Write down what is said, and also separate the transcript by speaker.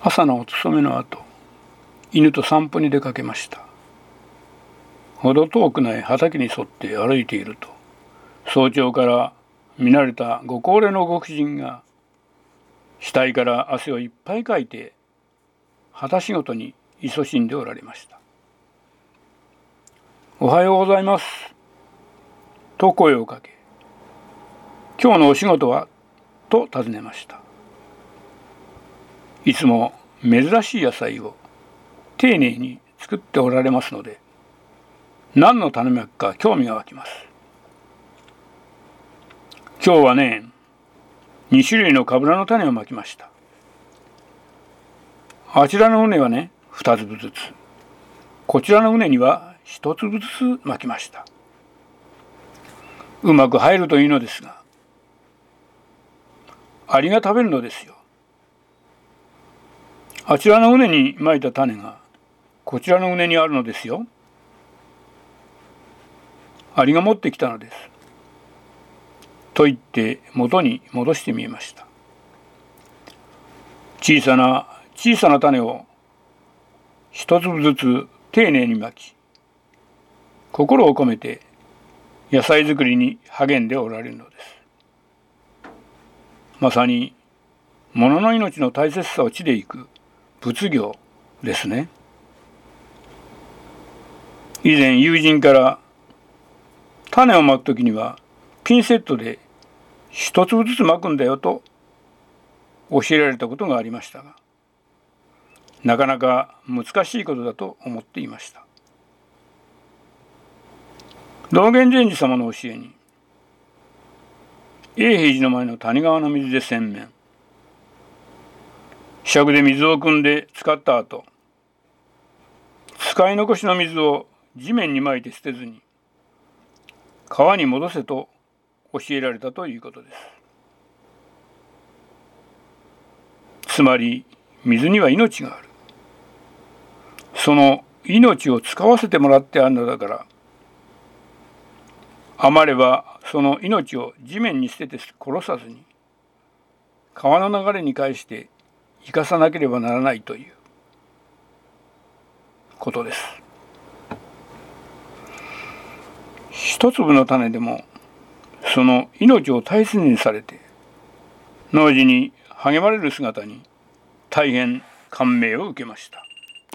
Speaker 1: 朝のお勤めの後、犬と散歩に出かけました。ほど遠くない畑に沿って歩いていると、早朝から見慣れたご高齢のご婦人が額から汗をいっぱいかいて畑仕事に勤しんでおられました。おはようございますと声をかけ、今日のお仕事はと尋ねました。いつも珍しい野菜を丁寧に作っておられますので、何の種まきか興味が湧きます。今日はね、2種類のかぶらの種をまきました。あちらの畝はね、2粒ずつ、こちらの畝には1粒ずつまきました。うまく入るといいのですが、アリが食べるのですよ。あちらの畝にまいた種がこちらの畝にあるのですよ。アリが持ってきたのです。と言って元に戻してみました。小さな種を一粒ずつ丁寧にまき、心を込めて野菜作りに励んでおられるのです。まさに物の命の大切さを知でいく仏業ですね。以前友人から種をまくときにはピンセットで一粒ずつまくんだよと教えられたことがありましたが、なかなか難しいことだと思っていました。道元禅師様の教えに、永平寺の前の谷川の水で洗面、ひしゃくで水を汲んで使った後、使い残しの水を地面にまいて捨てずに川に戻せと教えられたということです。つまり水には命がある。その命を使わせてもらってあるのだから、余ればその命を地面に捨てて殺さずに川の流れに返して生かさなければならないということです。一粒の種でもその命を大切にされて農事に励まれる姿に大変感銘を受けました。